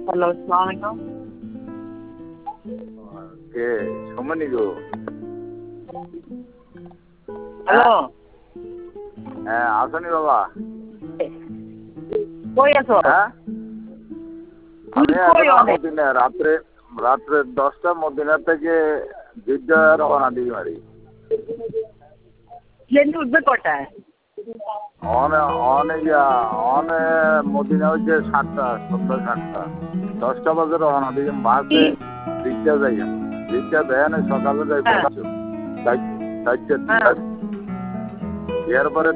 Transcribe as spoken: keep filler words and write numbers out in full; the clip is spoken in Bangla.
হ্যালো, আসসালামু আলাইকুম। কে সমনি গো? হ্যালো, হ্যাঁ আসনি বাবা? কই আছো? হ্যাঁ আমি কই এখন অনেক? মদিনা রাত্রে রাত্রে দশটা মদিনা থেকে জিদ্দা রওনা দিই মারি। প্লেন উঠবে কটায়? অনে অনে গিয়া অনে মদিনা হচ্ছে সাতটা সন্ধ্যা সাতটা দশটা বাজে রওনা দিই বাসে রিক্সা যাই রিক্সা দেয় না সকালে যাই হ্যাঁ। পড়ছো চারটে হ্যাঁ। এরপরে